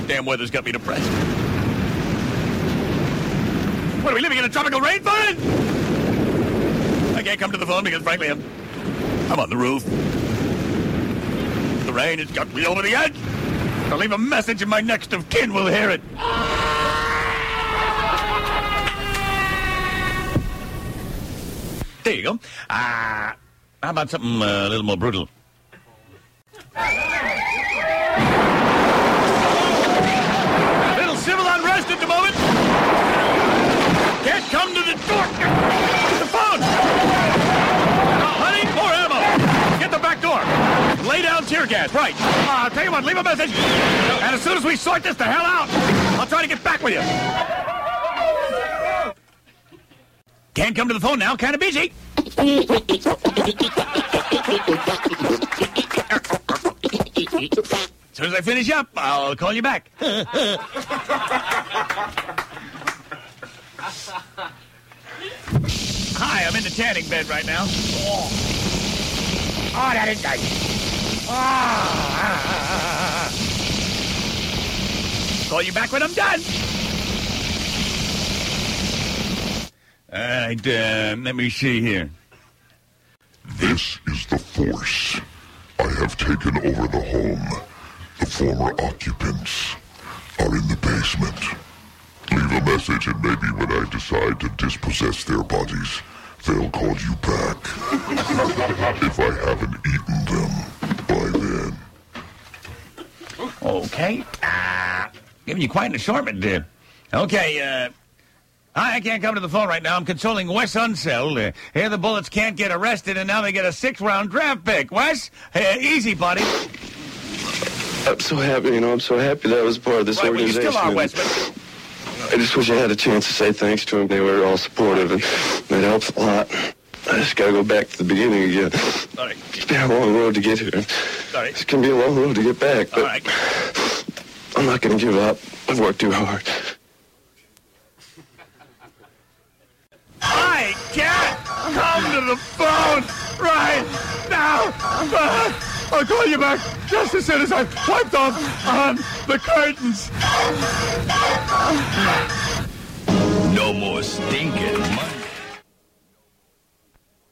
Damn weather's got me depressed. What, are we living in a tropical rainforest? I can't come to the phone because, frankly, I'm on the roof. The rain has got me over the edge. I'll leave a message and my next of kin will hear it. There you go. How about something a little more brutal? Little civil unrest at the moment. Can't come to the door. The phone. Honey, more ammo. Get the back door. Lay down tear gas. Right. I'll tell you what, leave a message. And as soon as we sort this the hell out, I'll try to get back with you. Can't come to the phone now. Kind of busy. As soon as I finish up, I'll call you back. Hi, I'm in the tanning bed right now. Oh, that is nice. Call you back when I'm done. All right, let me see here. This is the Force. I have taken over the home. The former occupants are in the basement. Leave a message and maybe when I decide to dispossess their bodies, they'll call you back. If I haven't eaten them by then. Okay. Giving you quite an assortment there. Okay, I can't come to the phone right now. I'm consoling Wes Unseld. Here the Bullets can't get arrested, and now they get a 6th-round draft pick. Wes, easy, buddy. I'm so happy, I'm so happy that I was part of this organization. Well, you still are, Wes, I just wish I had a chance to say thanks to them. They were all supportive, and it helps a lot. I just gotta go back to the beginning again. All right. It's been a long road to get here. All right. It's gonna be a long road to get back, but all right. I'm not gonna give up. I've worked too hard. I can't come to the phone right now. I'll call you back just as soon as I've wiped off on the curtains. No more stinking money.